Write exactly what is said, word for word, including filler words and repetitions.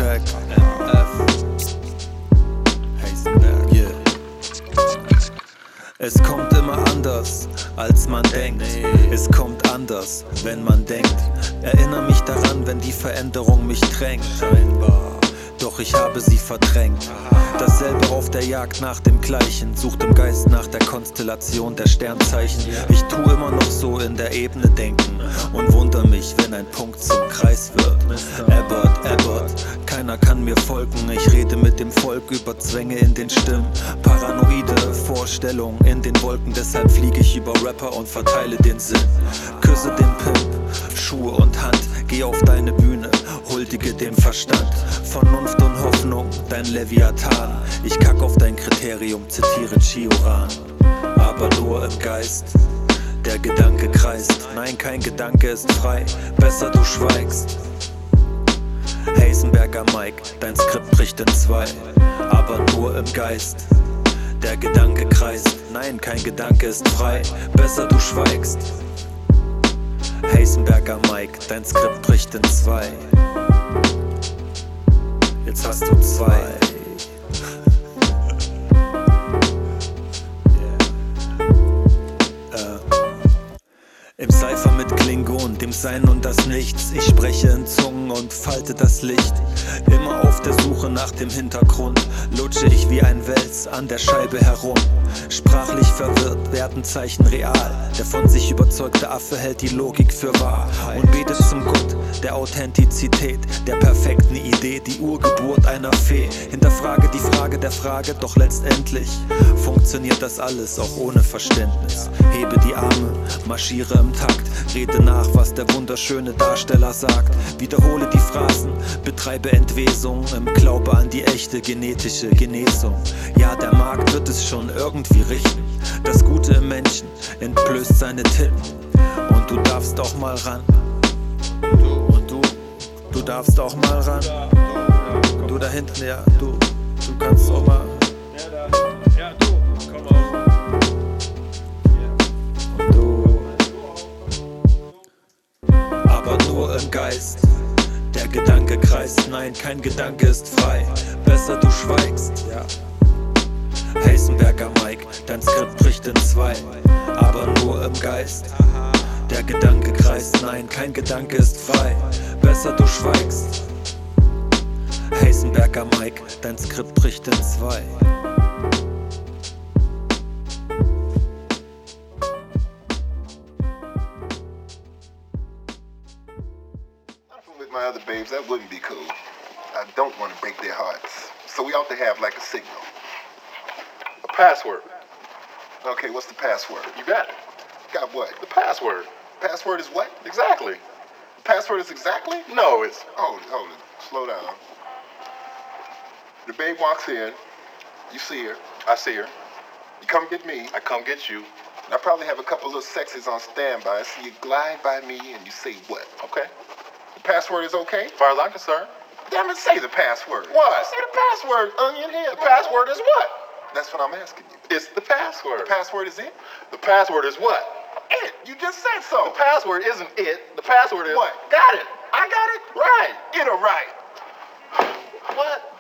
Check. M F. Heisenberg. Yeah. Es kommt immer anders, als man denkt. Es kommt anders, wenn man denkt. Erinnere mich daran, wenn die Veränderung mich drängt. Doch ich habe sie verdrängt. Dasselbe auf der Jagd nach dem Gleichen. Sucht im Geist nach der Konstellation der Sternzeichen. Ich tu immer noch so in der Ebene denken und wundere mich, wenn ein Punkt zum Kreis wird. Abbott, Abbott, keiner kann mir folgen. Ich rede mit dem Volk über Zwänge in den Stimmen. Paranoide Vorstellungen in den Wolken. Deshalb fliege ich über Rapper und verteile den Sinn. Küsse den Pimp, Schuhe und Hand. Geh auf deine Bühne, huldige dem Verstand. Vernunft und Hoffnung, dein Leviathan. Ich kack auf dein Kriterium, zitiere Chioran. Aber nur im Geist, der Gedanke kreist. Nein, kein Gedanke ist frei, besser du schweigst. Heisenberger Mike, dein Skript bricht in zwei. Aber nur im Geist, der Gedanke kreist. Nein, kein Gedanke ist frei, besser du schweigst. Heisenberger Mike, dein Skript bricht in zwei. Jetzt hast du zwei. Im Cypher mit Klingon, dem Sein und das Nichts. Ich spreche in Zungen und falte das Licht. Immer auf der Suche nach dem Hintergrund lutsche ich wie ein Wels an der Scheibe herum. Sprachlich verwirrt werden Zeichen real. Der von sich überzeugte Affe hält die Logik für wahr und betet zum Gott der Authentizität, der perfekten Idee, die Urgeburt einer Fee. Hinterfrage die Frage der Frage, doch letztendlich funktioniert das alles auch ohne Verständnis. Hebe die Arme, marschiere im Takt, rede nach, was der wunderschöne Darsteller sagt. Wiederhole die Phrasen, betreibe Entwesung im Glaube an die echte genetische Genesung. Ja, der Markt wird es schon irgendwie richten. Das Gute im Menschen entblößt seine Titten. Und du darfst auch mal ran. Und du, du darfst auch mal ran. Und du da hinten, ja, du, du kannst auch mal. Ja, du, komm auf. Und du. Aber nur im Geist. Der Gedanke kreist, nein, kein Gedanke ist frei. Besser du schweigst, ja. Heisenberger Mike, dein Skript bricht in zwei. Aber nur im Geist. Der Gedanke kreist, nein, kein Gedanke ist frei. Besser du schweigst. Heisenberger Mike, dein Skript bricht in zwei. With my other babes, that wouldn't be cool. I don't want to break their hearts. So we ought to have like a signal. A password. Okay, what's the password? You got it. Got what? The password. Password is what? Exactly. The password is exactly? No, it's... Hold it, hold it. Slow down. The babe walks in. You see her. I see her. You come get me. I come get you. And I probably have a couple little sexies on standby. I see you glide by me and you say what? Okay. The password is okay? As far as I'm concerned. Damn it, say the password. What? Say the password, onion head. The password is what? That's what I'm asking you. It's the password. The password is it? The password is what? It. You just said so. The password isn't it. The password is... What? Got it. I got it? Right. Get it right. What?